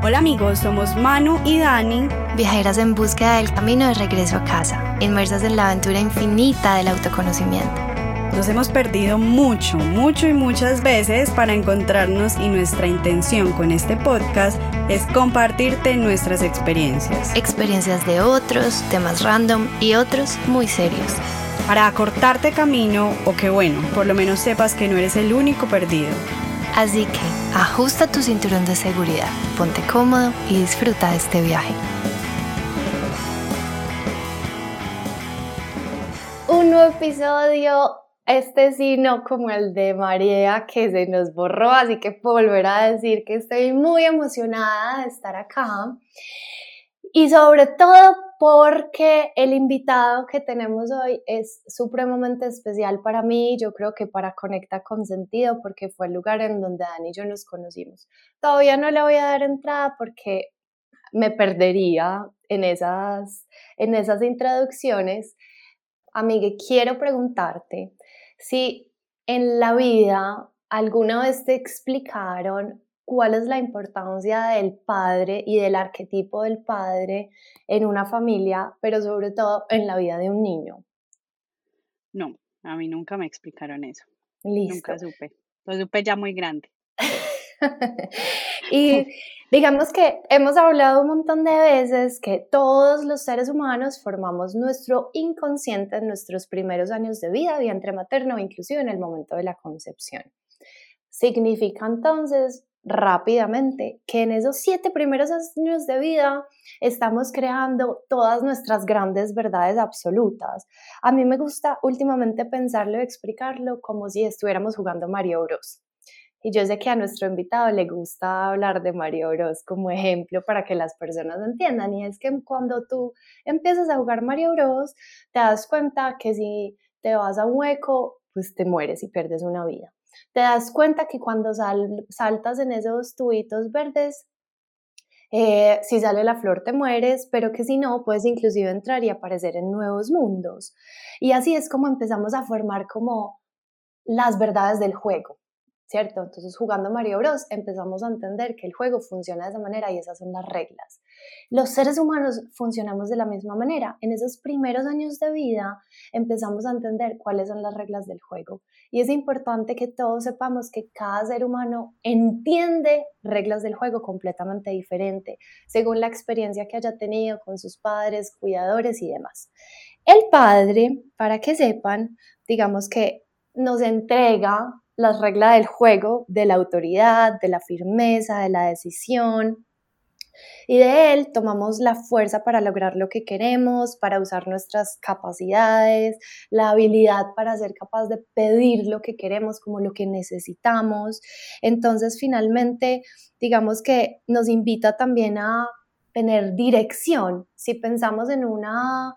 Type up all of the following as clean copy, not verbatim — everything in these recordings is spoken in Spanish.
Hola amigos, somos Manu y Dani, viajeras en búsqueda del camino de regreso a casa, inmersas en la aventura infinita del autoconocimiento. Nos hemos perdido mucho y muchas veces para encontrarnos y nuestra intención con este podcast es compartirte nuestras experiencias. Experiencias de otros, temas random y otros muy serios. Para acortarte camino o que por lo menos sepas que no eres el único perdido. Así que ajusta tu cinturón de seguridad, ponte cómodo y disfruta de este viaje. Un nuevo episodio, sí no como el de María que se nos borró, así que puedo volver a decir que estoy muy emocionada de estar acá. Y sobre todo porque el invitado que tenemos hoy es supremamente especial para mí, yo creo que para Conecta con Sentido, porque fue el lugar en donde Dani y yo nos conocimos. Todavía no le voy a dar entrada porque me perdería en esas introducciones. Amiga, quiero preguntarte si en la vida alguna vez te explicaron cuál es la importancia del padre y del arquetipo del padre en una familia, pero sobre todo en la vida de un niño. No, a mí nunca me explicaron eso. Listo. Nunca supe. Lo supe ya muy grande. Y digamos que hemos hablado un montón de veces que todos los seres humanos formamos nuestro inconsciente en nuestros primeros años de vida, vientre materno, inclusive en el momento de la concepción. Significa entonces rápidamente que en esos 7 primeros años de vida estamos creando todas nuestras grandes verdades absolutas. A mí me gusta últimamente pensarlo y explicarlo como si estuviéramos jugando Mario Bros. Y yo sé que a nuestro invitado le gusta hablar de Mario Bros como ejemplo para que las personas entiendan. Y es que cuando tú empiezas a jugar Mario Bros, te das cuenta que si te vas a un hueco, pues te mueres y pierdes una vida. Te das cuenta que cuando saltas en esos tubitos verdes, si sale la flor te mueres, pero que si no, puedes inclusive entrar y aparecer en nuevos mundos. Y así es como empezamos a formar como las verdades del juego, ¿cierto? Entonces, jugando Mario Bros, empezamos a entender que el juego funciona de esa manera y esas son las reglas. Los seres humanos funcionamos de la misma manera. En esos primeros años de vida empezamos a entender cuáles son las reglas del juego. Y es importante que todos sepamos que cada ser humano entiende reglas del juego completamente diferente, según la experiencia que haya tenido con sus padres, cuidadores y demás. El padre, para que sepan, digamos que nos entrega las reglas del juego, de la autoridad, de la firmeza, de la decisión, y de él tomamos la fuerza para lograr lo que queremos, para usar nuestras capacidades, la habilidad para ser capaz de pedir lo que queremos como lo que necesitamos. Entonces, finalmente, digamos que nos invita también a tener dirección. Si pensamos en una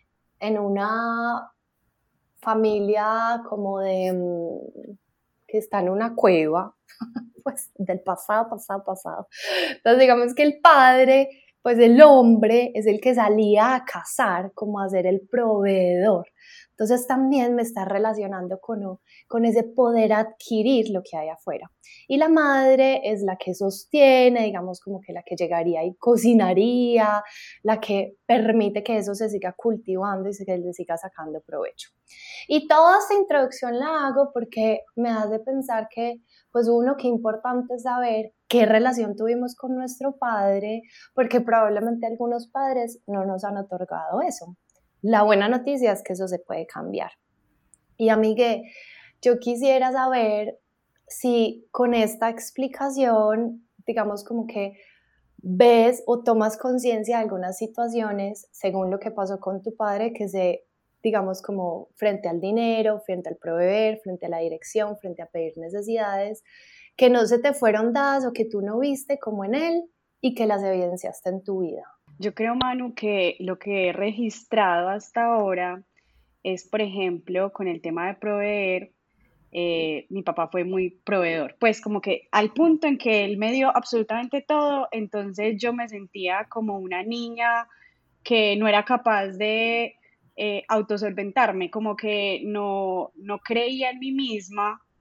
familia como que está en una cueva, pues del pasado. Entonces digamos que el padre, pues el hombre es el que salía a cazar, como a ser el proveedor. Entonces también me está relacionando con ese poder adquirir lo que hay afuera. Y la madre es la que sostiene, digamos como que la que llegaría y cocinaría, la que permite que eso se siga cultivando y que le siga sacando provecho. Y toda esta introducción la hago porque me hace pensar que, pues uno, qué importante es saber qué relación tuvimos con nuestro padre, porque probablemente algunos padres no nos han otorgado eso. La buena noticia es que eso se puede cambiar. Y amigue, yo quisiera saber si con esta explicación, digamos como que ves o tomas conciencia de algunas situaciones, según lo que pasó con tu padre, que digamos como frente al dinero, frente al proveer, frente a la dirección, frente a pedir necesidades, que no se te fueron dadas o que tú no viste como en él y que las evidenciaste en tu vida. Yo creo, Manu, que lo que he registrado hasta ahora es, por ejemplo, con el tema de proveer, mi papá fue muy proveedor, pues como que al punto en que él me dio absolutamente todo, entonces yo me sentía como una niña que no era capaz de autosolventarme, como que no creía en mí misma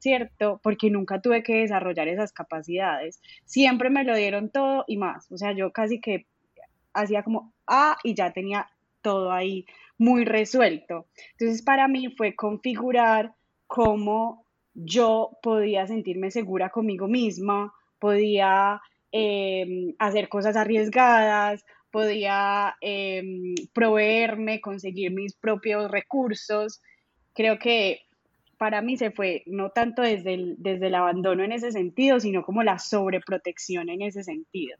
¿cierto? Porque nunca tuve que desarrollar esas capacidades. Siempre me lo dieron todo y más. O sea, yo casi que hacía como, y ya tenía todo ahí muy resuelto. Entonces, para mí fue configurar cómo yo podía sentirme segura conmigo misma, podía hacer cosas arriesgadas, podía proveerme, conseguir mis propios recursos. Creo que para mí se fue no tanto desde el abandono en ese sentido, sino como la sobreprotección en ese sentido.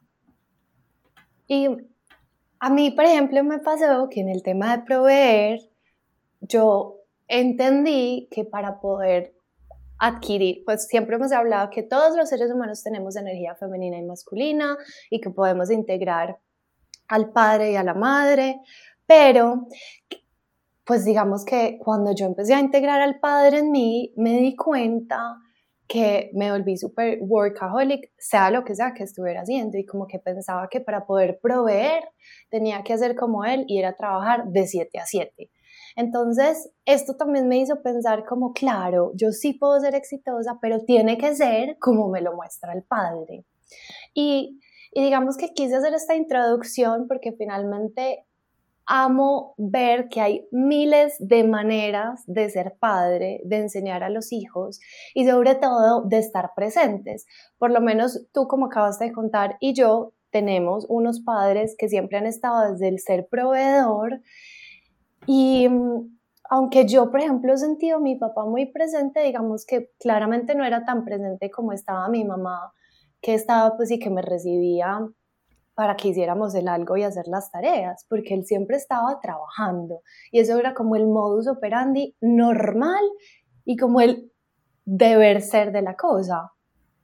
Y a mí, por ejemplo, me pasó que en el tema de proveer, yo entendí que para poder adquirir, pues siempre hemos hablado que todos los seres humanos tenemos energía femenina y masculina y que podemos integrar al padre y a la madre, pero pues digamos que cuando yo empecé a integrar al padre en mí, me di cuenta que me volví súper workaholic, sea lo que sea que estuviera haciendo, y como que pensaba que para poder proveer tenía que hacer como él y era trabajar de 7 a 7. Entonces, esto también me hizo pensar como, claro, yo sí puedo ser exitosa, pero tiene que ser como me lo muestra el padre. Y digamos que quise hacer esta introducción porque finalmente amo ver que hay miles de maneras de ser padre, de enseñar a los hijos y sobre todo de estar presentes. Por lo menos tú, como acabas de contar, y yo tenemos unos padres que siempre han estado desde el ser proveedor y aunque yo, por ejemplo, he sentido a mi papá muy presente, digamos que claramente no era tan presente como estaba mi mamá, que estaba pues y que me recibía para que hiciéramos el algo y hacer las tareas, porque él siempre estaba trabajando y eso era como el modus operandi normal y como el deber ser de la cosa.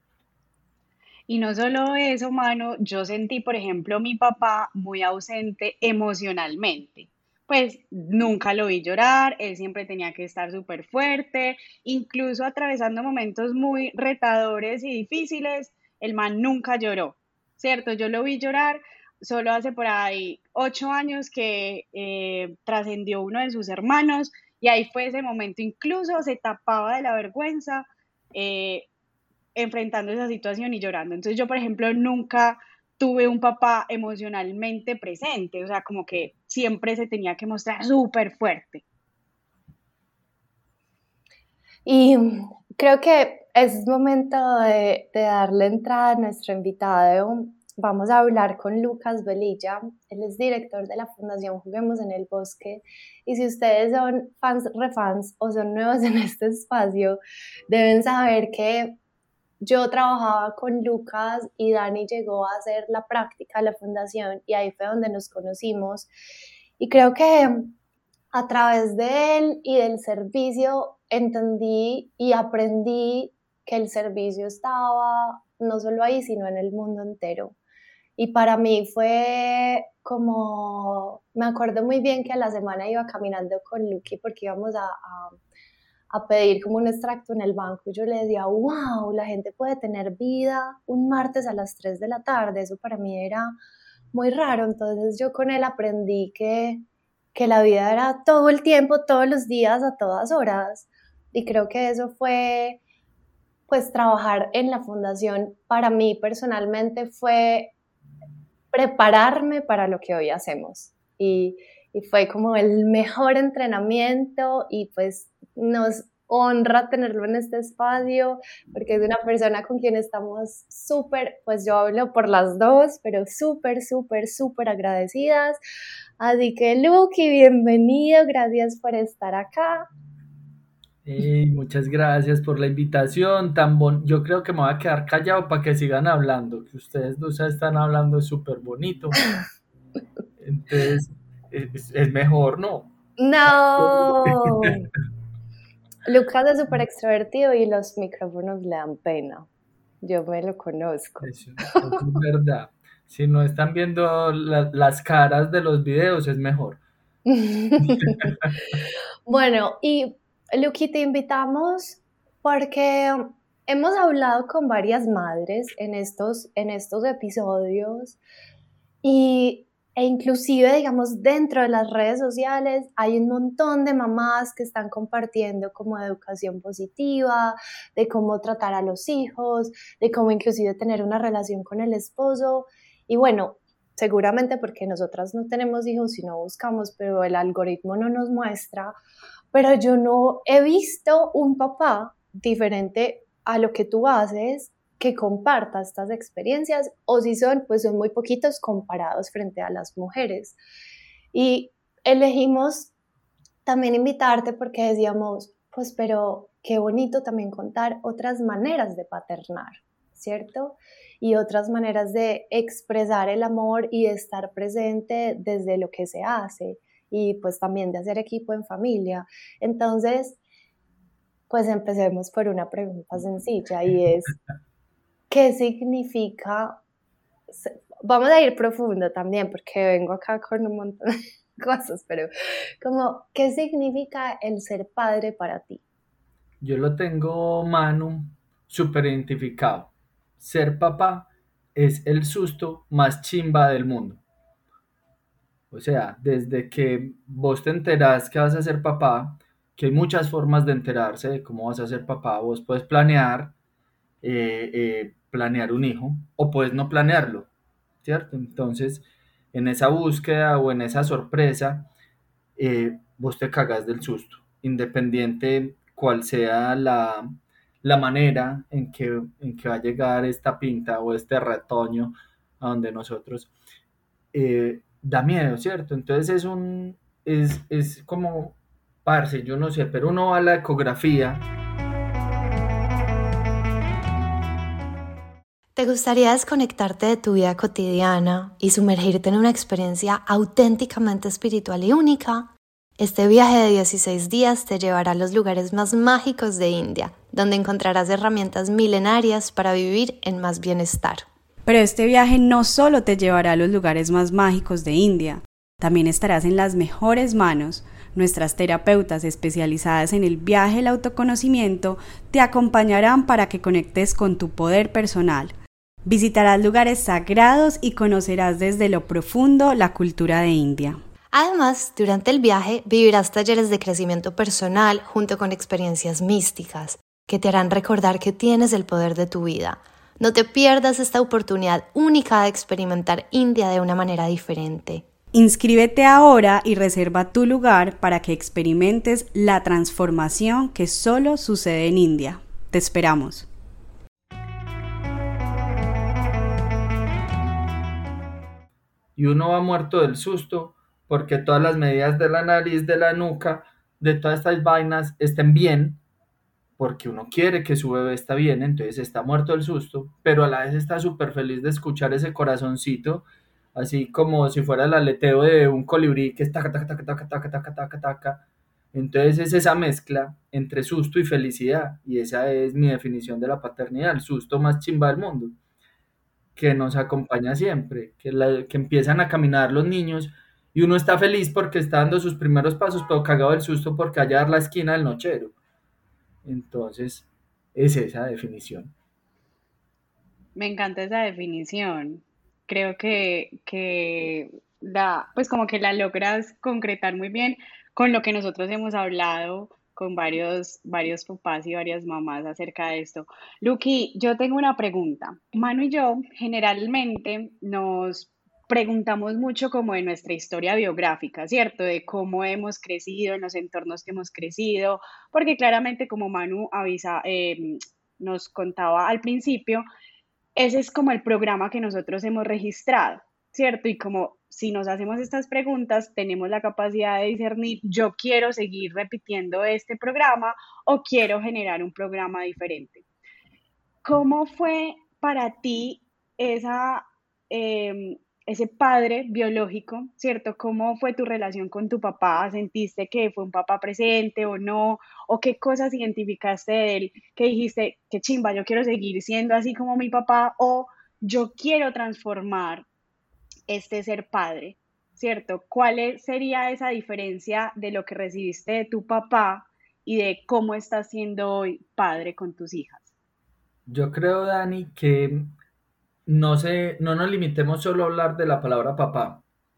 Y no solo eso, mano, yo sentí, por ejemplo, mi papá muy ausente emocionalmente. Pues nunca lo vi llorar, él siempre tenía que estar súper fuerte, incluso atravesando momentos muy retadores y difíciles, el man nunca lloró, ¿cierto? Yo lo vi llorar solo hace por ahí 8 años que trascendió uno de sus hermanos y ahí fue ese momento, incluso se tapaba de la vergüenza. eh, Enfrentando esa situación y llorando. Entonces yo, por ejemplo, nunca tuve un papá emocionalmente presente, o sea, como que siempre se tenía que mostrar súper fuerte. Y creo que es momento de darle entrada a nuestro invitado. Vamos a hablar con Lucas Velilla, él es director de la Fundación Juguemos en el Bosque, y si ustedes son fans, refans o son nuevos en este espacio, deben saber que yo trabajaba con Lucas y Dani llegó a hacer la práctica de la fundación y ahí fue donde nos conocimos. Y creo que a través de él y del servicio entendí y aprendí que el servicio estaba no solo ahí, sino en el mundo entero. Y para mí fue como, me acuerdo muy bien que a la semana iba caminando con Lucky porque íbamos a pedir como un extracto en el banco y yo le decía, wow, la gente puede tener vida un martes a las 3 de la tarde, eso para mí era muy raro, entonces yo con él aprendí que la vida era todo el tiempo, todos los días, a todas horas, y creo que eso fue, pues trabajar en la fundación para mí personalmente fue prepararme para lo que hoy hacemos, y fue como el mejor entrenamiento y pues nos honra tenerlo en este espacio porque es una persona con quien estamos súper, pues yo hablo por las dos, pero súper, súper, súper agradecidas. Así que Luqui, bienvenido, gracias por estar acá. Hey, muchas gracias por la invitación. Yo creo que me voy a quedar callado para que sigan hablando, que ustedes dos están hablando súper bonito. Entonces, es mejor, ¿no? No. Lucas es súper extrovertido y los micrófonos le dan pena. Yo me lo conozco. Eso es verdad. Si no están viendo las caras de los videos, es mejor. Bueno, y Luqui, te invitamos porque hemos hablado con varias madres en estos episodios y E inclusive, digamos, dentro de las redes sociales hay un montón de mamás que están compartiendo como educación positiva, de cómo tratar a los hijos, de cómo inclusive tener una relación con el esposo. Y bueno, seguramente porque nosotras no tenemos hijos y no buscamos, pero el algoritmo no nos muestra. Pero yo no he visto un papá diferente a lo que tú haces que comparta estas experiencias, o si son, pues son muy poquitos comparados frente a las mujeres. Y elegimos también invitarte porque decíamos, pues pero qué bonito también contar otras maneras de paternar, ¿cierto? Y otras maneras de expresar el amor y de estar presente desde lo que se hace, y pues también de hacer equipo en familia. Entonces, pues empecemos por una pregunta sencilla y es, ¿qué significa? Vamos a ir profundo también porque vengo acá con un montón de cosas, pero como, ¿qué significa el ser padre para ti? Yo lo tengo, Manu, súper identificado. Ser papá es el susto más chimba del mundo. O sea, desde que vos te enterás que vas a ser papá, que hay muchas formas de enterarse de cómo vas a ser papá, vos puedes planear un hijo o puedes no planearlo, ¿cierto? Entonces, en esa búsqueda o en esa sorpresa, vos te cagas del susto, independiente cuál sea la manera en que va a llegar esta pinta o este retoño a donde nosotros, da miedo, ¿cierto? Entonces es como, parce, yo no sé, pero uno va a la ecografía. ¿Te gustaría desconectarte de tu vida cotidiana y sumergirte en una experiencia auténticamente espiritual y única? Este viaje de 16 días te llevará a los lugares más mágicos de India, donde encontrarás herramientas milenarias para vivir en más bienestar. Pero este viaje no solo te llevará a los lugares más mágicos de India, también estarás en las mejores manos. Nuestras terapeutas especializadas en el viaje del autoconocimiento te acompañarán para que conectes con tu poder personal. Visitarás lugares sagrados y conocerás desde lo profundo la cultura de India. Además, durante el viaje vivirás talleres de crecimiento personal junto con experiencias místicas que te harán recordar que tienes el poder de tu vida. No te pierdas esta oportunidad única de experimentar India de una manera diferente. Inscríbete ahora y reserva tu lugar para que experimentes la transformación que solo sucede en India. Te esperamos. Y uno va muerto del susto porque todas las medidas de la nariz, de la nuca, de todas estas vainas estén bien, porque uno quiere que su bebé está bien, entonces está muerto del susto, pero a la vez está súper feliz de escuchar ese corazoncito, así como si fuera el aleteo de un colibrí que es taca, taca, taca, taca, taca, taca, taca, taca. Entonces es esa mezcla entre susto y felicidad, y esa es mi definición de la paternidad, el susto más chimba del mundo, que nos acompaña siempre, que empiezan a caminar los niños y uno está feliz porque está dando sus primeros pasos, pero cagado del susto porque allá dar la esquina del nochero. Entonces, es esa definición. Me encanta esa definición. Creo que pues como que la logras concretar muy bien con lo que nosotros hemos hablado con varios papás y varias mamás acerca de esto. Lucky, yo tengo una pregunta. Manu y yo generalmente nos preguntamos mucho como de nuestra historia biográfica, ¿cierto? De cómo hemos crecido, en los entornos que hemos crecido, porque claramente como Manu nos contaba al principio, ese es como el programa que nosotros hemos registrado, ¿cierto? Y como si nos hacemos estas preguntas, tenemos la capacidad de discernir, yo quiero seguir repitiendo este programa o quiero generar un programa diferente. ¿Cómo fue para ti esa, ese padre biológico, ¿cierto? ¿Cómo fue tu relación con tu papá? ¿Sentiste que fue un papá presente o no? ¿O qué cosas identificaste de él que dijiste, qué chimba, yo quiero seguir siendo así como mi papá o yo quiero transformar este ser padre, ¿cierto? Sería esa diferencia de lo que recibiste de tu papá y de cómo estás siendo hoy padre con tus hijas? Yo creo, Dani, que no nos limitemos solo a hablar de la palabra papá,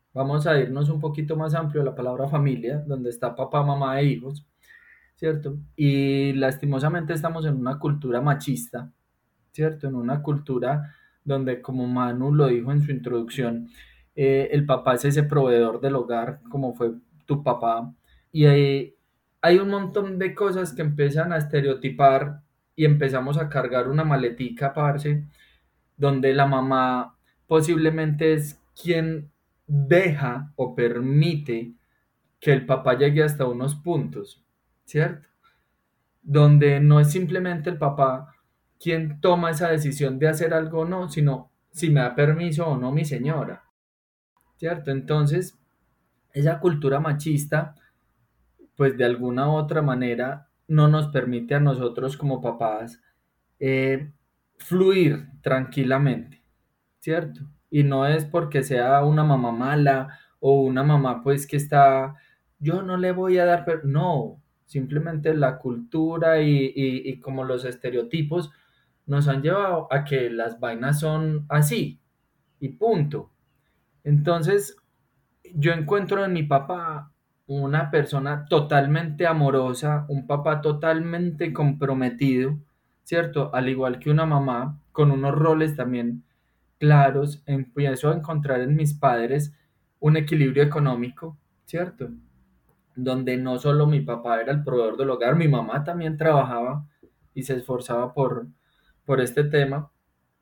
Vamos a irnos un poquito más amplio a la palabra familia, donde está papá, mamá e hijos, ¿cierto? Y lastimosamente estamos en una cultura machista, ¿cierto? En una cultura donde, como Manu lo dijo en su introducción, el papá es ese proveedor del hogar, como fue tu papá, y hay un montón de cosas que empiezan a estereotipar y empezamos a cargar una maletica, parce, donde la mamá posiblemente es quien deja o permite que el papá llegue hasta unos puntos, ¿cierto? Donde no es simplemente el papá quien toma esa decisión de hacer algo o no, sino si me da permiso o no mi señora, ¿cierto? Entonces, esa cultura machista, pues de alguna u otra manera, no nos permite a nosotros como papás eh, fluir tranquilamente, ¿cierto? Y no es porque sea una mamá mala o una mamá pues que está, yo no le voy a dar, no, simplemente la cultura y como los estereotipos nos han llevado a que las vainas son así y punto. Entonces, yo encuentro en mi papá una persona totalmente amorosa, un papá totalmente comprometido, ¿cierto? Al igual que una mamá, con unos roles también claros, empiezo a encontrar en mis padres un equilibrio económico, ¿cierto? Donde no solo mi papá era el proveedor del hogar, mi mamá también trabajaba y se esforzaba por este tema,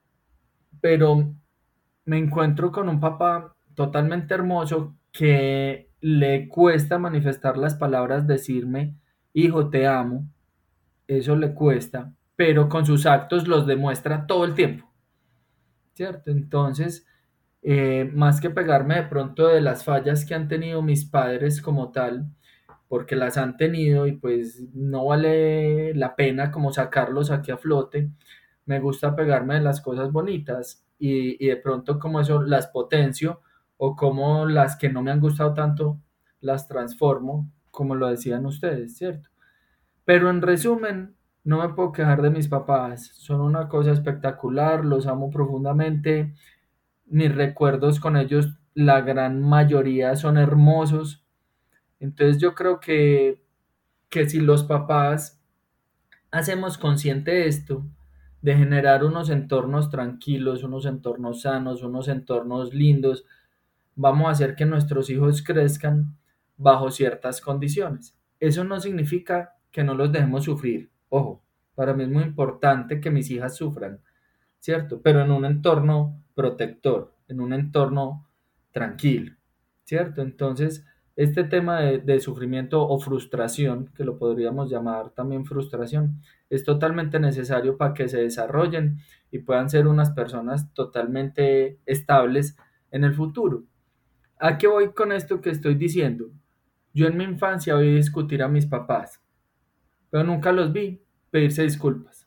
pero me encuentro con un papá totalmente hermoso que le cuesta manifestar las palabras, decirme, hijo, te amo, eso le cuesta, pero con sus actos los demuestra todo el tiempo, ¿cierto? Entonces, más que pegarme de pronto de las fallas que han tenido mis padres como tal, porque las han tenido y pues no vale la pena como sacarlos aquí a flote, me gusta pegarme de las cosas bonitas y de pronto como eso las potencio o como las que no me han gustado tanto las transformo, como lo decían ustedes, ¿cierto? Pero en resumen, no me puedo quejar de mis papás, son una cosa espectacular, los amo profundamente, mis recuerdos con ellos, la gran mayoría son hermosos. Entonces yo creo que si los papás hacemos consciente esto, de generar unos entornos tranquilos, unos entornos sanos, unos entornos lindos, vamos a hacer que nuestros hijos crezcan bajo ciertas condiciones. Eso no significa que no los dejemos sufrir. Ojo, para mí es muy importante que mis hijas sufran, ¿cierto? Pero en un entorno protector, en un entorno tranquilo, ¿cierto? Entonces, este tema de sufrimiento o frustración, que lo podríamos llamar también frustración, es totalmente necesario para que se desarrollen y puedan ser unas personas totalmente estables en el futuro. ¿A qué voy con esto que estoy diciendo? Yo en mi infancia oí discutir a mis papás, pero nunca los vi pedirse disculpas.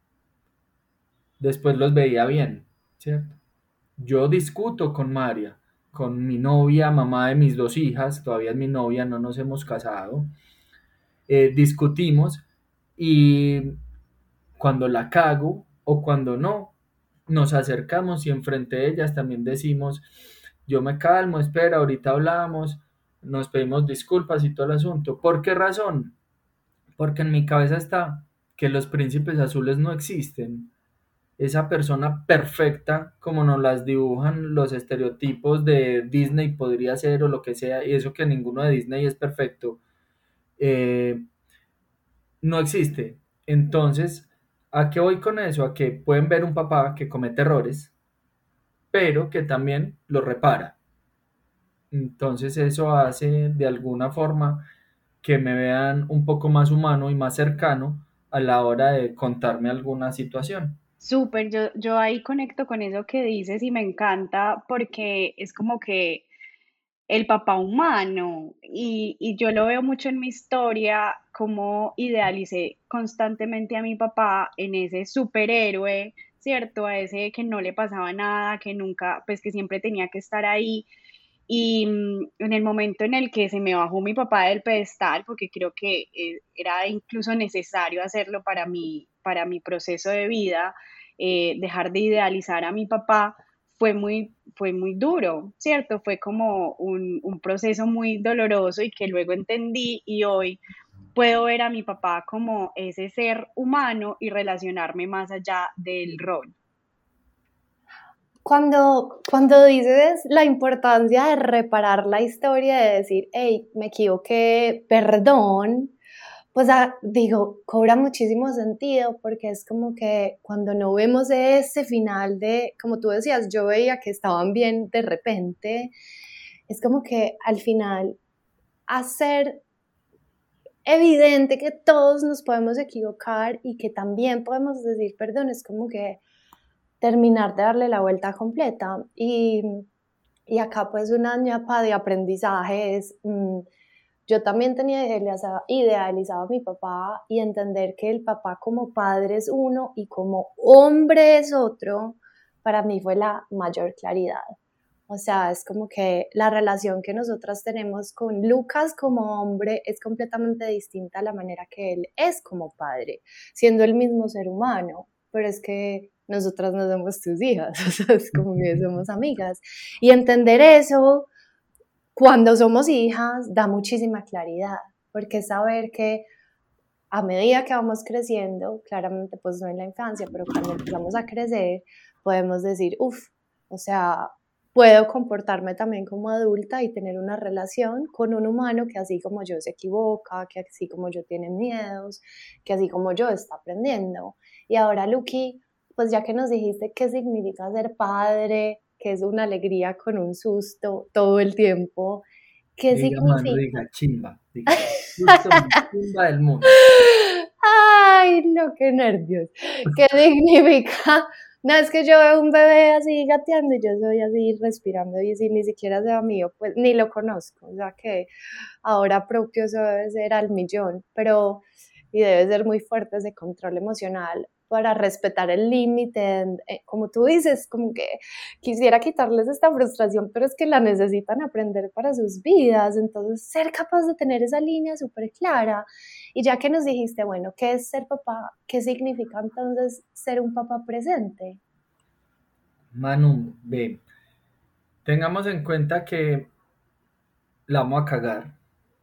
Después los veía bien, ¿cierto? Yo discuto con María, con mi novia, mamá de mis dos hijas, todavía es mi novia, no nos hemos casado. Discutimos y cuando la cago o cuando no, nos acercamos y enfrente de ellas también decimos, yo me calmo, espera, ahorita hablamos, nos pedimos disculpas y todo el asunto. ¿Por qué razón? Porque en mi cabeza está que los príncipes azules no existen. Esa persona perfecta como nos las dibujan los estereotipos de Disney podría ser o lo que sea, y eso que ninguno de Disney es perfecto, eh, no existe. Entonces, ¿a qué voy con eso? A que pueden ver un papá que comete errores, pero que también lo repara. Entonces eso hace de alguna forma que me vean un poco más humano y más cercano a la hora de contarme alguna situación. Súper, yo ahí conecto con eso que dices y me encanta porque es como que el papá humano y yo lo veo mucho en mi historia, como idealicé constantemente a mi papá en ese superhéroe, ¿cierto? A ese que no le pasaba nada, que nunca, pues que siempre tenía que estar ahí. Y en el momento en el que se me bajó mi papá del pedestal, porque creo que era incluso necesario hacerlo para mi proceso de vida, dejar de idealizar a mi papá, fue muy duro, ¿cierto? Fue como un proceso muy doloroso y que luego entendí y hoy puedo ver a mi papá como ese ser humano y relacionarme más allá del rol. Cuando dices la importancia de reparar la historia, de decir, hey, me equivoqué, perdón, pues digo, cobra muchísimo sentido porque es como que cuando no vemos ese final de, como tú decías, yo veía que estaban bien de repente, es como que al final hacer evidente que todos nos podemos equivocar y que también podemos decir perdón, es como que terminar de darle la vuelta completa. Y acá pues una ñapa de aprendizaje es, yo también tenía idealizado a mi papá y entender que el papá como padre es uno y como hombre es otro, para mí fue la mayor claridad. O sea, es como que la relación que nosotras tenemos con Lucas como hombre es completamente distinta a la manera que él es como padre, siendo el mismo ser humano, pero es que nosotras no somos tus hijas, o sea, es como que somos amigas. Y entender eso cuando somos hijas da muchísima claridad, porque saber que a medida que vamos creciendo, claramente pues no en la infancia, pero cuando empezamos a crecer, podemos decir, o sea, puedo comportarme también como adulta y tener una relación con un humano que así como yo se equivoca, que así como yo tiene miedos, que así como yo está aprendiendo. Y ahora, Luqui, pues ya que nos dijiste qué significa ser padre, que es una alegría con un susto todo el tiempo, ¿qué Diga, mano, significa? diga, chimba, diga, justo chimba del mundo. Ay, no, qué nervios. ¿Qué significa? No, es que yo veo un bebé así gateando y yo soy así respirando y si ni siquiera sea mío, pues ni lo conozco. O sea que ahora propio eso debe ser al millón, pero y debe ser muy fuerte ese control emocional para respetar el límite, como tú dices, como que quisiera quitarles esta frustración, pero es que la necesitan aprender para sus vidas, entonces ser capaz de tener esa línea súper clara. Y ya que nos dijiste, bueno, ¿qué es ser papá? ¿Qué significa entonces ser un papá presente? Manu, ve, tengamos en cuenta que la vamos a cagar,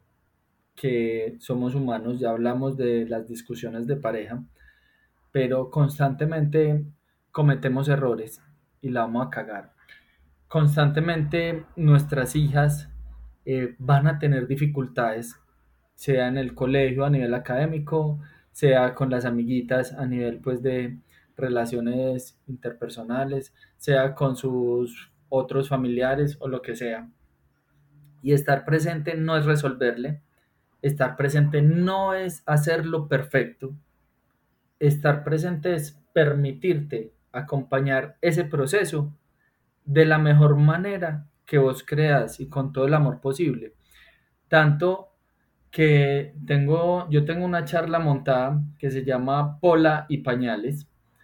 que somos humanos, ya hablamos de las discusiones de pareja, pero constantemente cometemos errores y la vamos a cagar. Constantemente nuestras hijas van a tener dificultades, sea en el colegio a nivel académico, sea con las amiguitas a nivel pues de relaciones interpersonales, sea con sus otros familiares o lo que sea. Y estar presente no es resolverle, estar presente no es hacerlo perfecto, estar presente es permitirte acompañar ese proceso de la mejor manera que vos creas y con todo el amor posible. Tanto que yo tengo una charla montada que se llama Pola y Pañales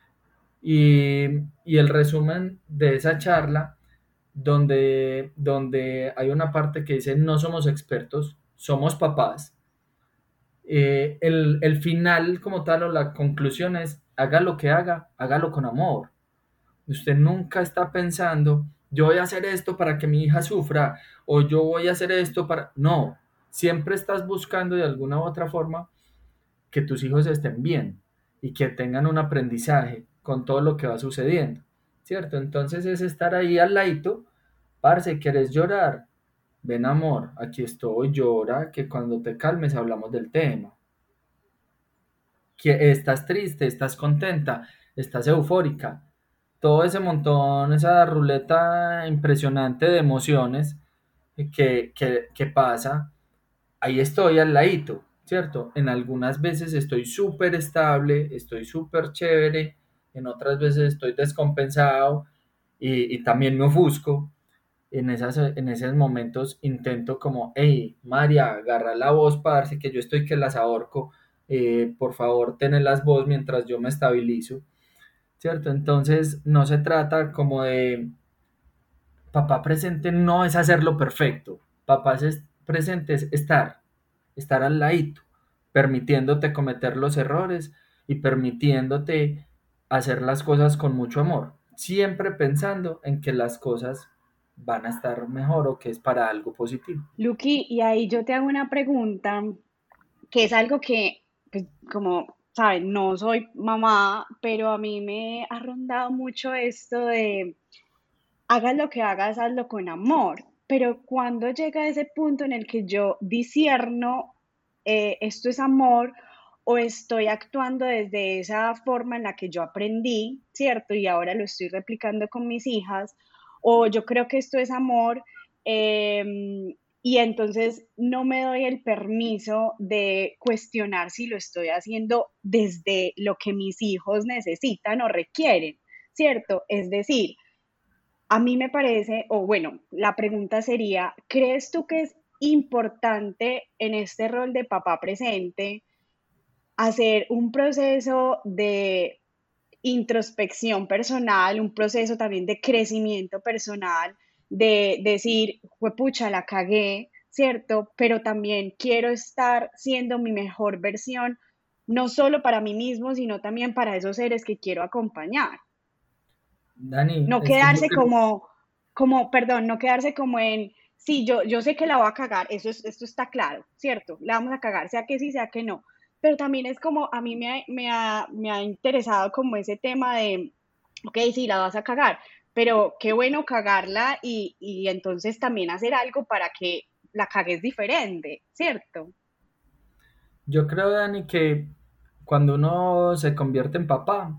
y el resumen de esa charla donde hay una parte que dice no somos expertos, somos papás. El final como tal o la conclusión es haga lo que haga, hágalo con amor. Usted nunca está pensando, yo voy a hacer esto para que mi hija sufra o yo voy a hacer esto para... No, siempre estás buscando de alguna u otra forma que tus hijos estén bien y que tengan un aprendizaje con todo lo que va sucediendo, ¿cierto? Entonces es estar ahí al ladito, parce, ¿quieres llorar? Ven amor, aquí estoy, llora, que cuando te calmes hablamos del tema. Que estás triste, estás contenta, estás eufórica, todo ese montón, esa ruleta impresionante de emociones que pasa, ahí estoy al ladito, ¿cierto? En algunas veces estoy súper estable, estoy súper chévere, en otras veces estoy descompensado y también me ofusco. En esos momentos intento como, hey, María, agarra la voz, parce, que yo estoy que las ahorco, por favor, tenelas vos mientras yo me estabilizo, ¿cierto? Entonces no se trata como de papá presente, no es hacerlo perfecto, presente es estar al ladito, permitiéndote cometer los errores y permitiéndote hacer las cosas con mucho amor, siempre pensando en que las cosas van a estar mejor o que es para algo positivo. Luqui, y ahí yo te hago una pregunta que es algo que, pues, como saben, no soy mamá, pero a mí me ha rondado mucho esto de hagas lo que hagas, hazlo con amor. Pero cuando llega ese punto en el que yo disierno, esto es amor o estoy actuando desde esa forma en la que yo aprendí, ¿cierto? Y ahora lo estoy replicando con mis hijas, o yo creo que esto es amor, y entonces no me doy el permiso de cuestionar si lo estoy haciendo desde lo que mis hijos necesitan o requieren, ¿cierto? Es decir, a mí me parece, o bueno, la pregunta sería, ¿crees tú que es importante en este rol de papá presente hacer un proceso de introspección personal, un proceso también de crecimiento personal, de decir, pucha, la cagué, ¿cierto? Pero también quiero estar siendo mi mejor versión, no solo para mí mismo, sino también para esos seres que quiero acompañar? Dani, No es que yo quedarse creo, perdón, no quedarse como en, sí, yo sé que la voy a cagar, esto está claro, ¿cierto? La vamos a cagar, sea que sí, sea que no. Pero también es como, a mí me ha interesado como ese tema de, ok, sí, la vas a cagar, pero qué bueno cagarla y entonces también hacer algo para que la cagues diferente, ¿cierto? yo creo, Dani, que cuando uno se convierte en papá,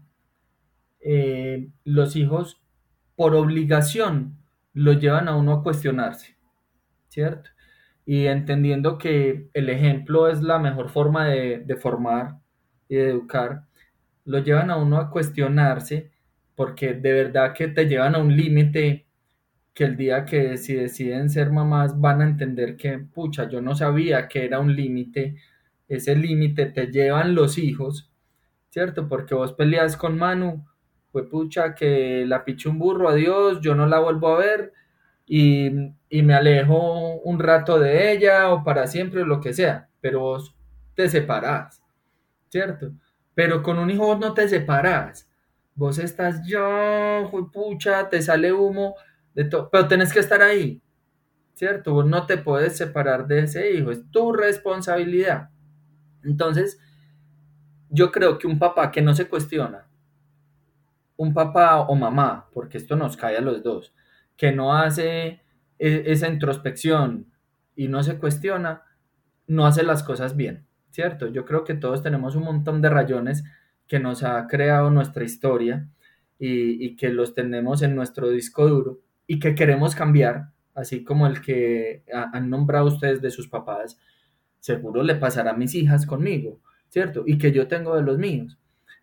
los hijos por obligación lo llevan a uno a cuestionarse, ¿cierto? Y entendiendo que el ejemplo es la mejor forma de formar y de educar, lo llevan a uno a cuestionarse porque de verdad que te llevan a un límite que el día que si deciden ser mamás van a entender que, pucha, yo no sabía que era un límite, ese límite te llevan los hijos, ¿cierto? Porque vos peleas con Manu, fue pucha que la piché un burro, adiós, yo no la vuelvo a ver y me alejo un rato de ella o para siempre o lo que sea, pero vos te separás, ¿cierto? Pero con un hijo vos no te separás, vos estás yo, fue pucha, te sale humo, de todo, pero tenés que estar ahí, ¿cierto? Vos no te puedes separar de ese hijo, es tu responsabilidad. Entonces, yo creo que un papá que no se cuestiona, un papá o mamá, porque esto nos cae a los dos, que no hace esa introspección y no se cuestiona, no hace las cosas bien, ¿cierto? Yo creo que todos tenemos un montón de rayones que nos ha creado nuestra historia y que los tenemos en nuestro disco duro y que queremos cambiar, así como el que han nombrado ustedes de sus papás, seguro le pasará a mis hijas conmigo, ¿cierto? Y que yo tengo de los míos,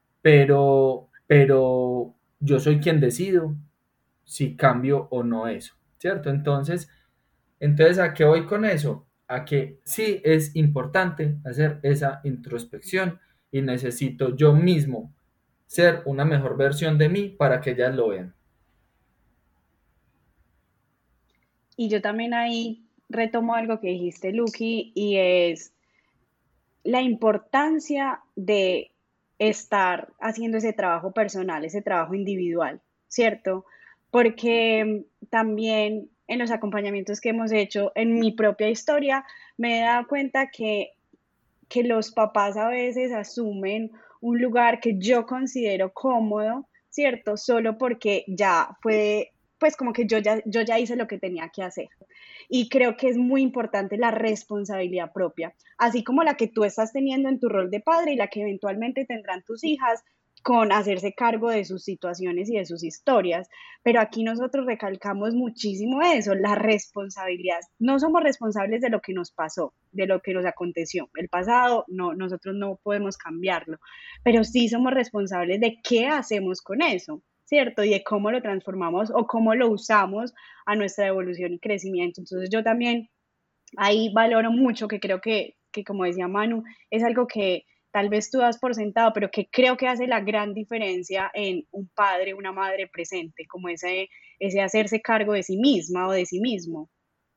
pero yo soy quien decido si cambio o no eso, ¿cierto? Entonces, ¿a qué voy con eso? A que sí es importante hacer esa introspección y necesito yo mismo ser una mejor versión de mí para que ellas lo vean. Y yo también ahí retomo algo que dijiste, Lucky, y es la importancia de estar haciendo ese trabajo personal, ese trabajo individual, ¿cierto? Porque también en los acompañamientos que hemos hecho en mi propia historia, me he dado cuenta que los papás a veces asumen un lugar que yo considero cómodo, ¿cierto? Solo porque ya fue, pues como que yo ya hice lo que tenía que hacer. Y creo que es muy importante la responsabilidad propia, así como la que tú estás teniendo en tu rol de padre y la que eventualmente tendrán tus hijas con hacerse cargo de sus situaciones y de sus historias. Pero aquí nosotros recalcamos muchísimo eso, la responsabilidad. No somos responsables de lo que nos pasó, de lo que nos aconteció. El pasado, no, nosotros no podemos cambiarlo, pero sí somos responsables de qué hacemos con eso, ¿cierto? Y de cómo lo transformamos o cómo lo usamos a nuestra evolución y crecimiento. Entonces yo también ahí valoro mucho que creo que como decía Manu, es algo que tal vez tú das por sentado, pero que creo que hace la gran diferencia en un padre, una madre presente, como ese hacerse cargo de sí misma o de sí mismo.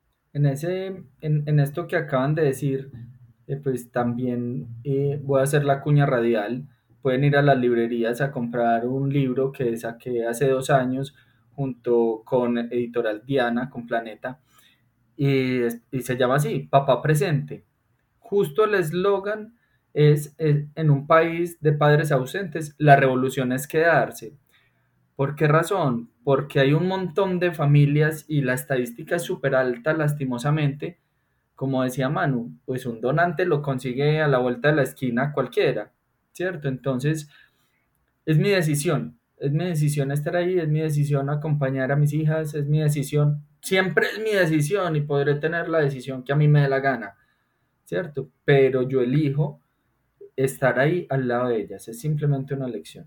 En esto que acaban de decir, pues también voy a hacer la cuña radial. Pueden ir a las librerías a comprar un libro que saqué hace 2 años junto con Editorial Diana, con Planeta, y se llama así, Papá Presente. Justo el eslogan es, en un país de padres ausentes, la revolución es quedarse. ¿Por qué razón? Porque hay un montón de familias y la estadística es súper alta, lastimosamente. Como decía Manu, pues un donante lo consigue a la vuelta de la esquina cualquiera, ¿cierto? Entonces, es mi decisión estar ahí, es mi decisión acompañar a mis hijas, es mi decisión, siempre es mi decisión y podré tener la decisión que a mí me dé la gana, ¿cierto? Pero yo elijo estar ahí al lado de ellas, es simplemente una elección.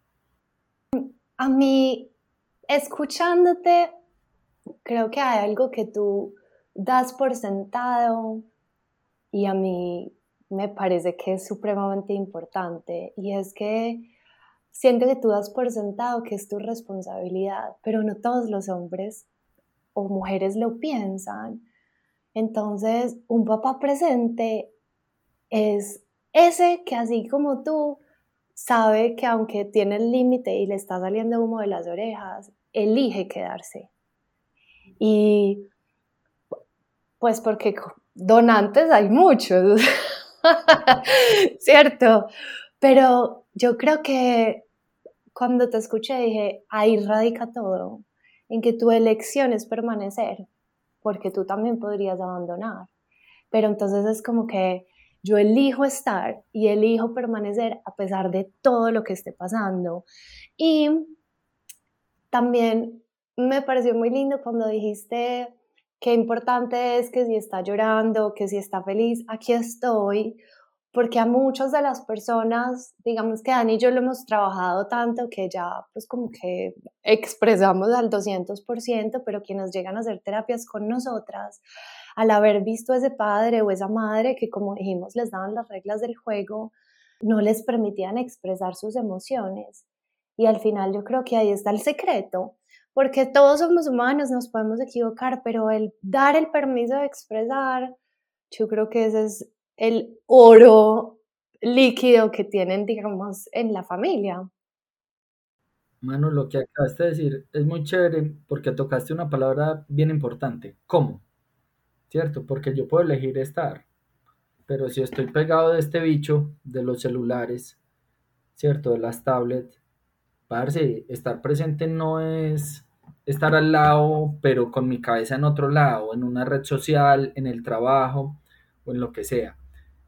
A mí, escuchándote, creo que hay algo que tú das por sentado y a mí me parece que es supremamente importante, y es que siento que tú das por sentado que es tu responsabilidad, pero no todos los hombres o mujeres lo piensan. Entonces, un papá presente es ese que, así como tú, sabe que aunque tiene el límite y le está saliendo humo de las orejas, elige quedarse. Y pues porque donantes hay muchos, ¿cierto? Pero yo creo que cuando te escuché dije, ahí radica todo, en que tu elección es permanecer, porque tú también podrías abandonar. Pero entonces es como que yo elijo estar y elijo permanecer a pesar de todo lo que esté pasando. Y también me pareció muy lindo cuando dijiste qué importante es que si está llorando, que si está feliz, aquí estoy, porque a muchas de las personas, digamos que Dani y yo lo hemos trabajado tanto que ya pues como que expresamos al 200%, pero quienes llegan a hacer terapias con nosotras, al haber visto a ese padre o esa madre que, como dijimos, les daban las reglas del juego, no les permitían expresar sus emociones. Y al final yo creo que ahí está el secreto, porque todos somos humanos, nos podemos equivocar, pero el dar el permiso de expresar, yo creo que ese es el oro líquido que tienen, digamos, en la familia. Manu, lo que acabaste de decir es muy chévere porque tocaste una palabra bien importante, ¿cómo? ¿Cierto? Porque yo puedo elegir estar, pero si estoy pegado de este bicho, de los celulares, ¿cierto? De las tablets, parce, estar presente no es estar al lado, pero con mi cabeza en otro lado, en una red social, en el trabajo o en lo que sea.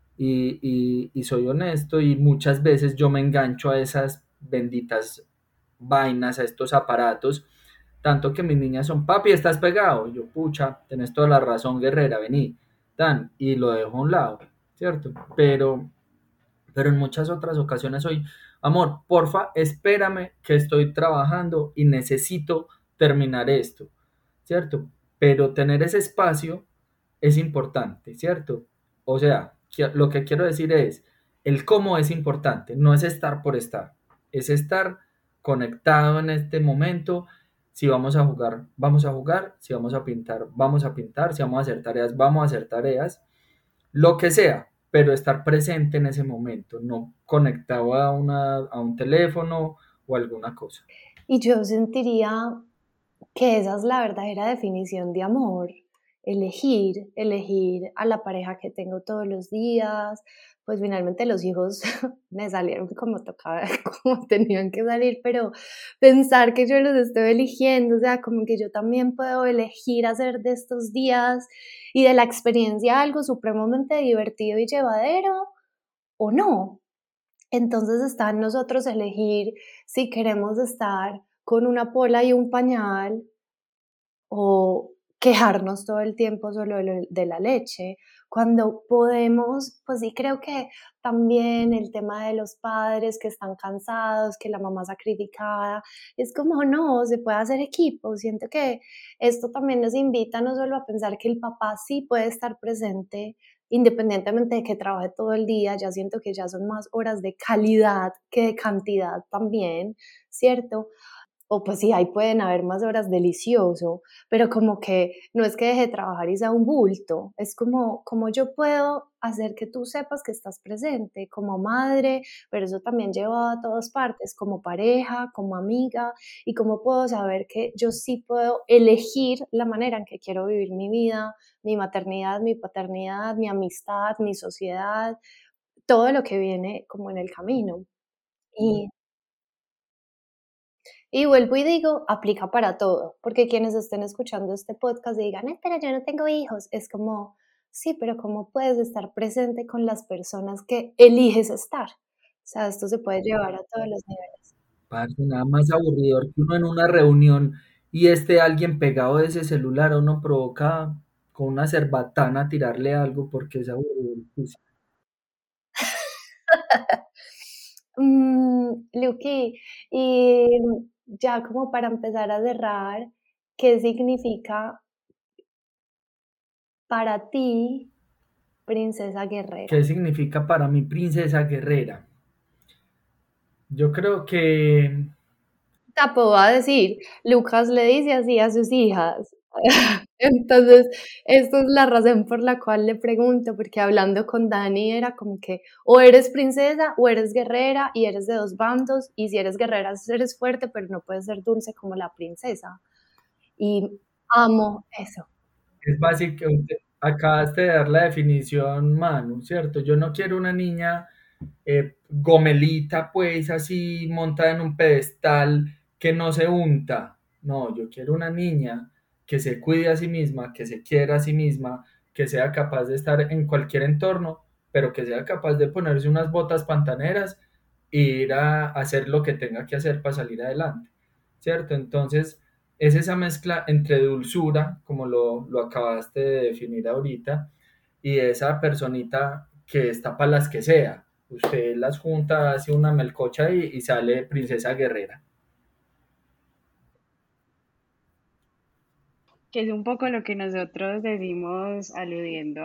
Y soy honesto y muchas veces yo me engancho a esas benditas vainas, a estos aparatos, tanto que mis niñas son, papi, estás pegado. Yo, pucha, tenés toda la razón, guerrera, vení, tan, y lo dejo a un lado, ¿cierto? Pero en muchas otras ocasiones soy, amor, porfa, espérame que estoy trabajando y necesito terminar esto, ¿cierto? Pero tener ese espacio es importante, ¿cierto? O sea, lo que quiero decir es, el cómo es importante, no es estar por estar, es estar conectado en este momento. Si vamos a jugar, si vamos a pintar, vamos a pintar, si vamos a hacer tareas, vamos a hacer tareas, lo que sea, pero estar presente en ese momento, no conectado a un teléfono o alguna cosa. Y yo sentiría que esa es la verdadera definición de amor, elegir a la pareja que tengo todos los días. Pues finalmente los hijos me salieron como tocaba, como tenían que salir, pero pensar que yo los estoy eligiendo, o sea, como que yo también puedo elegir hacer de estos días y de la experiencia algo supremamente divertido y llevadero o no. Entonces está en nosotros elegir si queremos estar con una pola y un pañal o quejarnos todo el tiempo solo de la leche, cuando podemos, pues sí creo que también el tema de los padres que están cansados, que la mamá sacrificada, es como no, se puede hacer equipo. Siento que esto también nos invita no solo a pensar que el papá sí puede estar presente, independientemente de que trabaje todo el día, ya siento que ya son más horas de calidad que de cantidad también, ¿cierto? o pues sí, ahí pueden haber más horas, delicioso, pero como que no es que deje de trabajar y sea un bulto, es como yo puedo hacer que tú sepas que estás presente como madre, pero eso también lleva a todas partes, como pareja, como amiga, y cómo puedo saber que yo sí puedo elegir la manera en que quiero vivir mi vida, mi maternidad, mi paternidad, mi amistad, mi sociedad, todo lo que viene como en el camino. Y Y vuelvo y digo, aplica para todo, porque quienes estén escuchando este podcast y digan, pero yo no tengo hijos, es como, sí, pero ¿cómo puedes estar presente con las personas que eliges estar? O sea, esto se puede llevar a todos los niveles. Parce, nada más aburridor que uno en una reunión y alguien pegado de ese celular a uno provoca con una cerbatana tirarle algo porque es aburridor. Luqui, y ya como para empezar a cerrar, ¿qué significa para ti princesa ¿Qué guerrera? significa para mí princesa guerrera? Yo creo que Te puedo decir, Lucas le dice así a sus hijas. Entonces, esta es la razón por la cual le pregunto, porque hablando con Dani era como que o eres princesa o eres guerrera y eres de dos bandos, y si eres guerrera eres fuerte, pero no puedes ser dulce como la princesa. Y amo eso. es básico, acabaste de dar la definición, Manu, ¿cierto? Yo no quiero una niña gomelita, pues así montada en un pedestal que no se unta. No, yo quiero una niña que se cuide a sí misma, que se quiera a sí misma, que sea capaz de estar en cualquier entorno, pero que sea capaz de ponerse unas botas pantaneras e ir a hacer lo que tenga que hacer para salir adelante, ¿cierto? Entonces, es esa mezcla entre dulzura, como lo acabaste de definir ahorita, y esa personita que está para las que sea. Usted las junta, hace una melcocha y sale princesa guerrera. Que es un poco lo que nosotros decimos aludiendo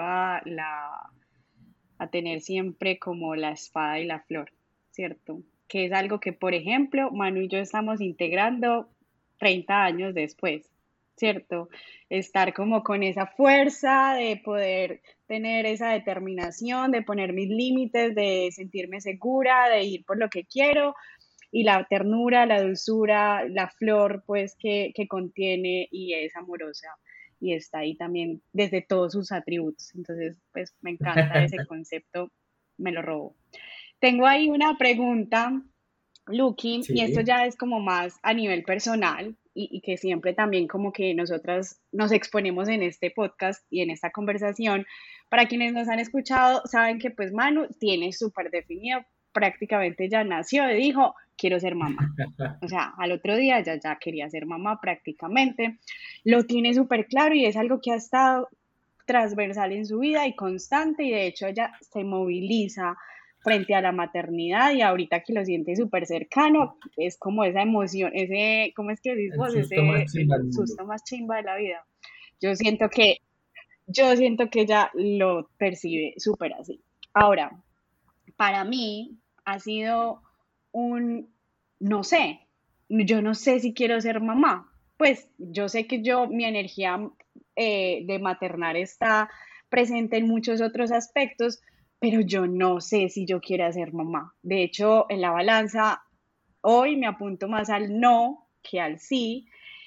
a tener siempre como la espada y la flor, ¿cierto? Que es algo que, por ejemplo, Manu y yo estamos integrando 30 años después, ¿cierto? Estar como con esa fuerza de poder tener esa determinación, de poner mis límites, de sentirme segura, de ir por lo que quiero, y la ternura, la dulzura, la flor, pues, que contiene y es amorosa y está ahí también desde todos sus atributos. Entonces, pues, me encanta ese concepto, me lo robo. Tengo ahí una pregunta, Lucky, y esto Sí. ya es como más a nivel personal y que siempre también como que nosotras nos exponemos en este podcast y en esta conversación. Para quienes nos han escuchado, saben que pues Manu tiene súper definido, prácticamente ya nació y dijo, quiero ser mamá. O sea, al otro día ya quería ser mamá prácticamente. Lo tiene súper claro y es algo que ha estado transversal en su vida y constante y de hecho ella se moviliza frente a la maternidad y ahorita que lo siente súper cercano, es como esa emoción, ese, ¿cómo es que decís El vos? susto más chimba El del mundo. susto más chimba de la vida. Yo siento que, yo siento que ella lo percibe súper así. Ahora, para mí ha sido un, no sé, yo no sé si quiero ser mamá. Pues yo sé que mi energía de maternar está presente en muchos otros aspectos, pero yo no sé si yo quiero ser mamá. De hecho, en la balanza, hoy me apunto más al no que al sí.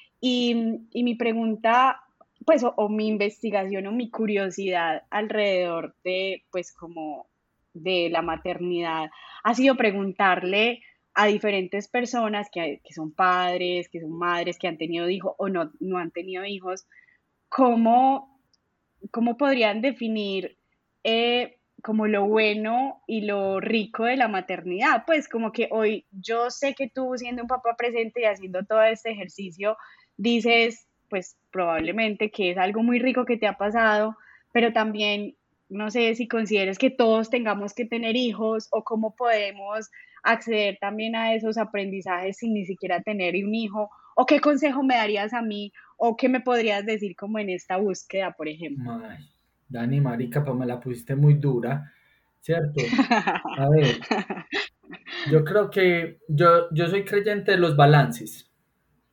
Y mi pregunta, pues, o mi investigación o mi curiosidad alrededor de, pues, como de la maternidad, ha sido preguntarle a diferentes personas que son padres, que son madres, que han tenido hijos o no han tenido hijos, cómo, cómo podrían definir como lo bueno y lo rico de la maternidad. Pues como que hoy yo sé que tú siendo un papá presente y haciendo todo este ejercicio, dices, pues probablemente que es algo muy rico que te ha pasado, pero también no sé si consideres que todos tengamos que tener hijos o cómo podemos acceder también a esos aprendizajes sin ni siquiera tener un hijo, o qué consejo me darías a mí, o qué me podrías decir como en esta búsqueda, por ejemplo. Ay, Dani, marica, pues me la pusiste muy dura, ¿cierto? A ver, yo creo que yo soy creyente de los balances,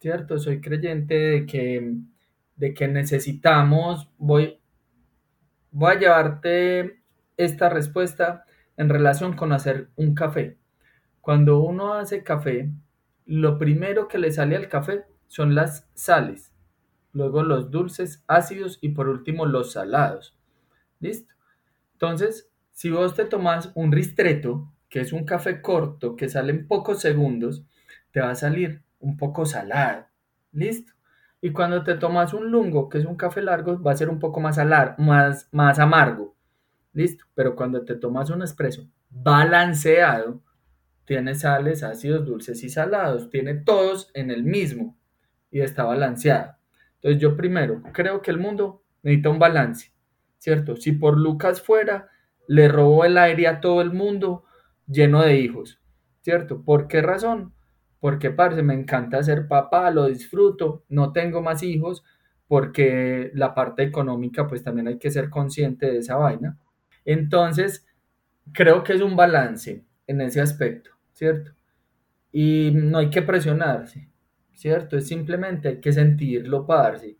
¿cierto? Soy creyente de que necesitamos, voy a llevarte esta respuesta en relación con hacer un café. Cuando uno hace café, lo primero que le sale al café son las sales, luego los dulces, ácidos y por último los salados. ¿Listo? Entonces, si vos te tomas un ristretto, que es un café corto que sale en pocos segundos, te va a salir un poco salado. ¿Listo? Y cuando te tomas un lungo, que es un café largo, va a ser un poco más amargo. ¿Listo? Pero cuando te tomas un espresso balanceado, tiene sales, ácidos, dulces y salados. Tiene todos en el mismo y está balanceado. Entonces yo primero creo que el mundo necesita un balance, ¿cierto? Si por Lucas fuera, le robó el aire a todo el mundo lleno de hijos, ¿cierto? ¿Por qué razón? Porque, parce, me encanta ser papá, lo disfruto, no tengo más hijos, porque la parte económica, pues también hay que ser consciente de esa vaina. Entonces, creo que es un balance en ese aspecto, ¿cierto? Y no hay que presionarse, ¿cierto? Es simplemente hay que sentirlo, parce.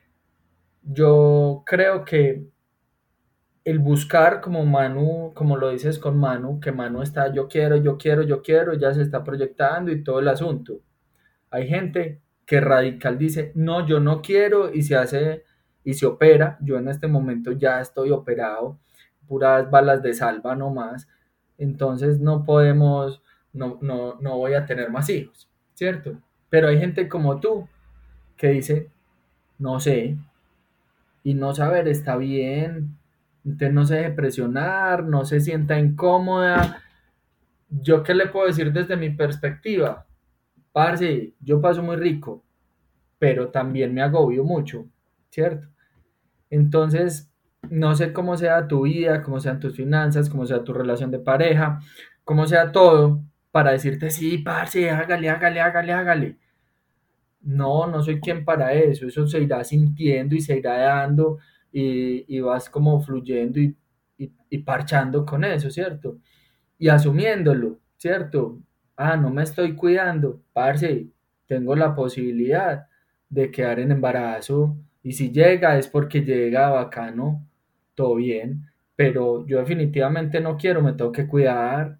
Yo creo que el buscar como Manu, como lo dices con Manu, que Manu está yo quiero, yo quiero, yo quiero, ya se está proyectando y todo el asunto. Hay gente que radical dice, no, yo no quiero y se hace y se opera. Yo en este momento ya estoy operado, puras balas de salva nomás. Entonces no podemos, no voy a tener más hijos, ¿cierto? Pero hay gente como tú que dice, no sé, y no saber está bien. Entonces no se deje presionar, no se sienta incómoda. ¿Yo qué le puedo decir desde mi perspectiva? Parce, yo paso muy rico, pero también me agobio mucho, ¿cierto? Entonces, no sé cómo sea tu vida, cómo sean tus finanzas, cómo sea tu relación de pareja, cómo sea todo, para decirte, sí, parce, hágale, hágale, hágale, hágale. No, no soy quien para eso se irá sintiendo y se irá dando y vas como fluyendo y parchando con eso, ¿cierto? Y asumiéndolo, ¿cierto? Ah, no me estoy cuidando, parce, tengo la posibilidad de quedar en embarazo y si llega es porque llega bacano, todo bien, pero yo definitivamente no quiero, me tengo que cuidar.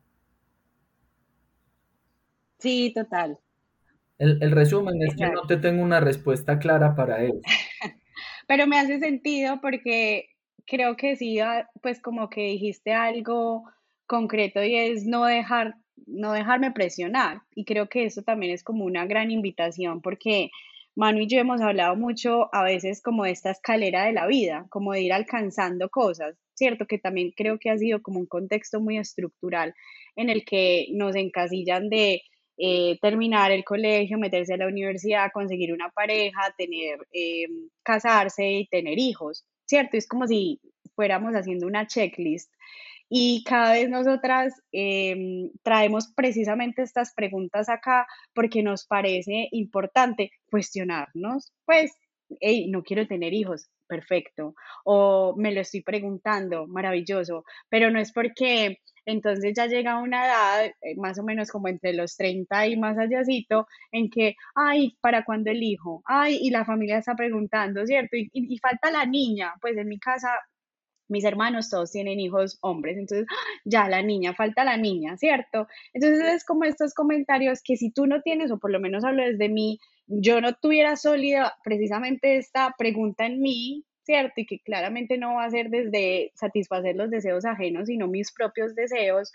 Sí, total, El resumen es que no exacto. te tengo una respuesta clara para eso. Pero me hace sentido porque creo que sí, pues como que dijiste algo concreto y es no dejarme presionar. Y creo que eso también es como una gran invitación porque Manu y yo hemos hablado mucho a veces como de esta escalera de la vida, como de ir alcanzando cosas, ¿cierto? Que también creo que ha sido como un contexto muy estructural en el que nos encasillan de terminar el colegio, meterse a la universidad, conseguir una pareja, tener, casarse y tener hijos, ¿cierto? Es como si fuéramos haciendo una checklist y cada vez nosotras traemos precisamente estas preguntas acá porque nos parece importante cuestionarnos, pues, hey, no quiero tener hijos, perfecto, o me lo estoy preguntando, maravilloso, pero no es porque entonces ya llega una edad, más o menos como entre los 30 y más allácito, en que, ay, ¿para cuándo el hijo? Ay, y la familia está preguntando, ¿cierto? Y falta la niña, pues en mi casa mis hermanos todos tienen hijos hombres, entonces ya la niña, falta la niña, ¿cierto? Entonces es como estos comentarios que si tú no tienes, o por lo menos hablo desde mí, yo no tuviera sólida precisamente esta pregunta en mí, ¿cierto? Y que claramente no va a ser desde satisfacer los deseos ajenos, sino mis propios deseos,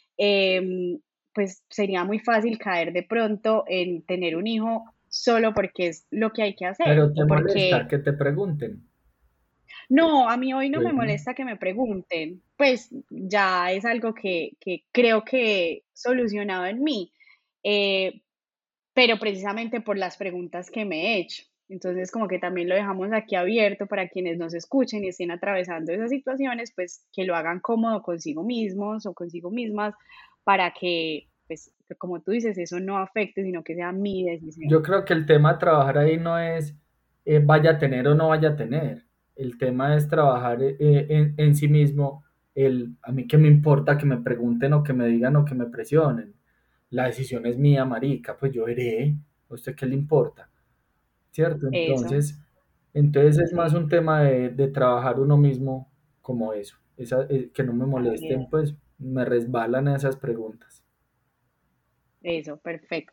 pues sería muy fácil caer de pronto en tener un hijo solo porque es lo que hay que hacer Pero te o molesta porque que te pregunten. no, a mí hoy no me Bueno, molesta que me pregunten, pues ya es algo que creo que he solucionado en mí, eh, pero precisamente por las preguntas que me he hecho. Entonces, como que también lo dejamos aquí abierto para quienes nos escuchen y estén atravesando esas situaciones, pues que lo hagan cómodo consigo mismos o consigo mismas para que, pues, como tú dices, eso no afecte, sino que sea mi yo decisión. creo que el tema a trabajar ahí no es vaya a tener o no vaya a tener. El tema es trabajar en sí mismo. A mí qué me importa que me pregunten o que me digan o que me presionen. La decisión es mía, marica, pues yo veré. ¿A usted qué le importa? ¿cierto? Eso, Entonces es más sí, un tema de trabajar uno mismo como eso, que no me así molesten, es. pues me resbalan esas preguntas. Eso, perfecto.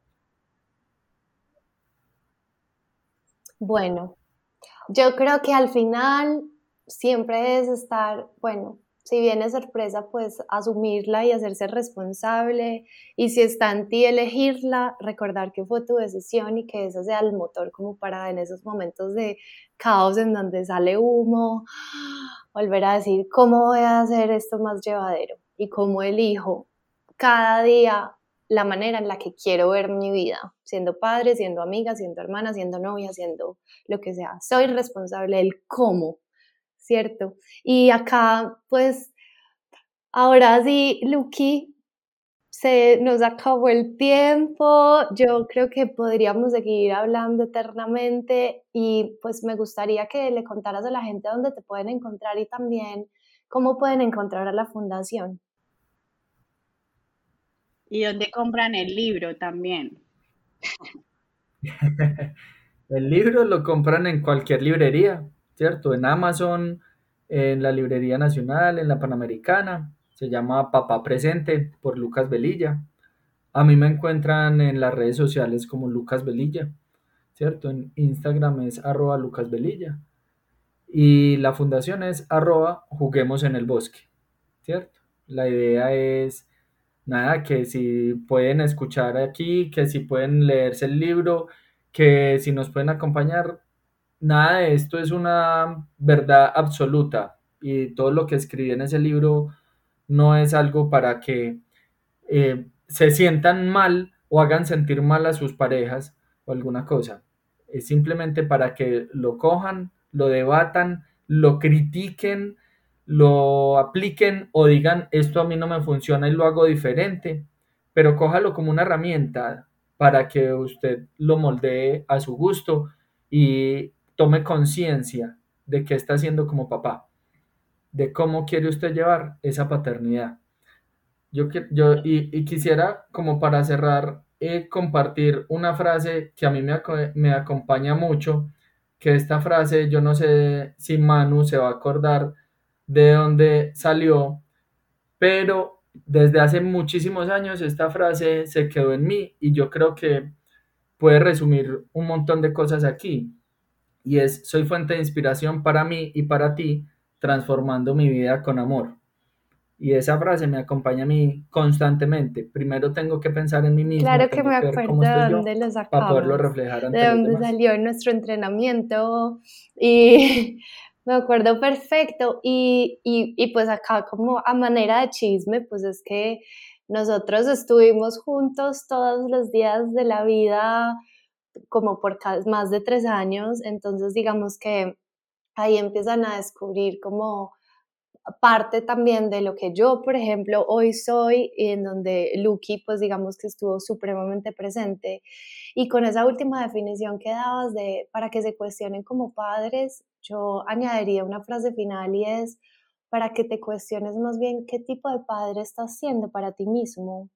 Bueno, yo creo que al final siempre es estar, bueno, si viene sorpresa, pues asumirla y hacerse responsable. Y si está en ti elegirla, recordar que fue tu decisión y que ese sea el motor como para en esos momentos de caos en donde sale humo, volver a decir, ¿cómo voy a hacer esto más llevadero? Y cómo elijo cada día la manera en la que quiero ver mi vida, siendo padre, siendo amiga, siendo hermana, siendo novia, siendo lo que sea. Soy responsable del cómo, ¿cierto? Y acá, pues, ahora sí, Lucky, se nos acabó el tiempo. Yo creo que podríamos seguir hablando eternamente y pues me gustaría que le contaras a la gente dónde te pueden encontrar y también cómo pueden encontrar a la fundación. ¿Y dónde compran el libro también? El libro lo compran en cualquier librería, ¿cierto? En Amazon, en la Librería Nacional, en la Panamericana. Se llama Papá Presente por Lucas Velilla. A mí me encuentran en las redes sociales como Lucas Velilla, ¿cierto? En Instagram es @lucasvelilla y la fundación es @juguemos en el bosque, ¿cierto? La idea es, nada, que si pueden escuchar aquí, que si pueden leerse el libro, que si nos pueden acompañar, nada de esto es una verdad absoluta y todo lo que escribí en ese libro no es algo para que se sientan mal o hagan sentir mal a sus parejas o alguna cosa. Es simplemente para que lo cojan, lo debatan, lo critiquen, lo apliquen o digan esto a mí no me funciona y lo hago diferente, pero cójalo como una herramienta para que usted lo moldee a su gusto y tome conciencia de qué está haciendo como papá, de cómo quiere usted llevar esa paternidad. Y quisiera, como para cerrar, compartir una frase que a mí me acompaña mucho, que esta frase, yo no sé si Manu se va a acordar de dónde salió, pero desde hace muchísimos años esta frase se quedó en mí y yo creo que puede resumir un montón de cosas aquí. Y es, soy fuente de inspiración para mí y para ti, transformando mi vida con amor. Y esa frase me acompaña a mí constantemente. Primero tengo que pensar en mí mismo, Claro que me tengo que ver acuerdo cómo de estoy yo dónde lo para poderlo sacamos, reflejar de ante los dónde demás. salió nuestro entrenamiento y me acuerdo perfecto. Y pues acá como a manera de chisme, pues es que nosotros estuvimos juntos todos los días de la vida como por más de 3 años, entonces digamos que ahí empiezan a descubrir como parte también de lo que yo, por ejemplo, hoy soy, y en donde Lucky, pues digamos que estuvo supremamente presente. Y con esa última definición que dabas de para que se cuestionen como padres, yo añadiría una frase final y es para que te cuestiones más bien qué tipo de padre estás siendo para ti mismo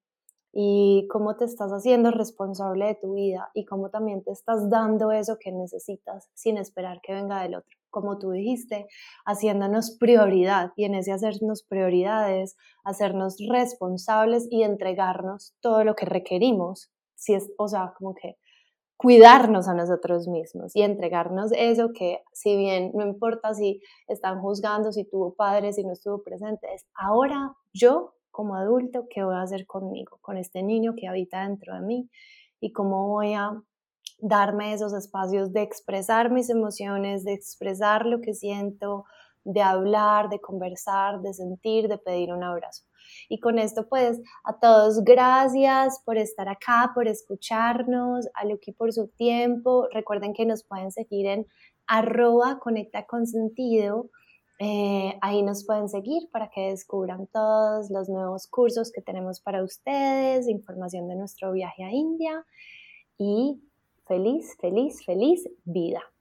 y cómo te estás haciendo responsable de tu vida y cómo también te estás dando eso que necesitas sin esperar que venga del otro. Como tú dijiste, haciéndonos prioridad y en ese hacernos prioridades, hacernos responsables y entregarnos todo lo que requerimos. Si es, o sea, como que cuidarnos a nosotros mismos y entregarnos eso que si bien no importa si están juzgando, si tuvo padre, si no estuvo presente, es ahora yo como adulto, ¿qué voy a hacer conmigo, con este niño que habita dentro de mí y cómo voy a darme esos espacios de expresar mis emociones, de expresar lo que siento, de hablar, de conversar, de sentir, de pedir un abrazo. Y con esto, pues, a todos, gracias por estar acá, por escucharnos, a Lucky por su tiempo. Recuerden que nos pueden seguir en @conectaconsentido. Ahí nos pueden seguir para que descubran todos los nuevos cursos que tenemos para ustedes, información de nuestro viaje a India y feliz, feliz, feliz vida.